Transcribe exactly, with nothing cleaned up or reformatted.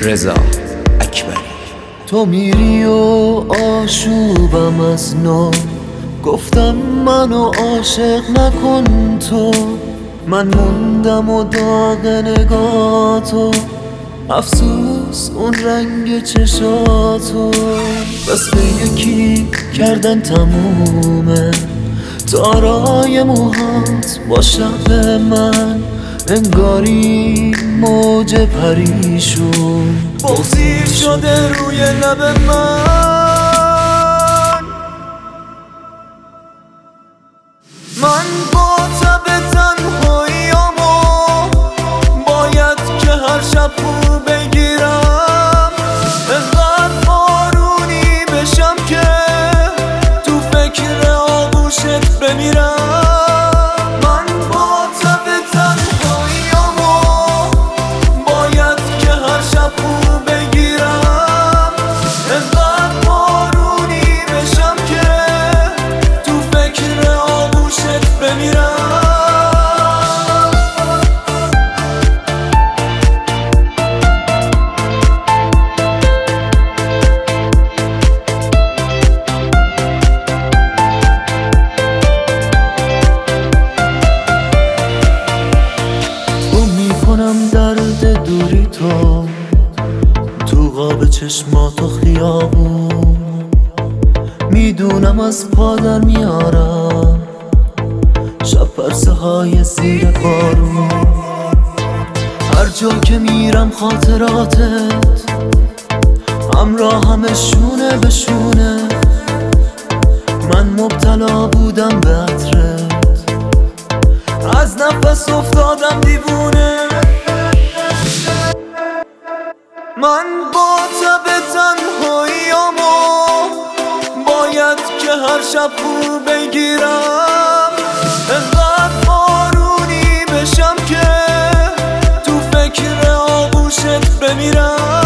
رضا اکبری. تو میری و آشوبم از نو، گفتم منو عاشق نکن تو. من موندم و داغ نگاتو، افسوس اون رنگ چشاتو. بس به یکی کردن تمومه، تارای موهات با شب من انگاری موج پریشون بغضی شده روی لب من. من با تب تنهاییامو باید که هر شب رو بگیرم، انقدر بارونی بشم که تو فکر آغوشت بمیرم. من با تب تنهاییامو باید که هر شب رو بگیرم، انقدر بارونی بشم که تو فکر آغوشت بمیرم. کنم درد دوری تو تو قاب چشمات و خیابون، میدونم از پا در میارم شب پرسه های زیر بارون. هر جا که میرم خاطراتت همراه همه شونه به شونه. من مبتلا بودم به عطرت، از نفس افتادم دیوونه. من با تب تنهاییامو باید که هر شب رو بگیرم، انقدر بارونی بشم که تو فکر آغوشت بمیرم.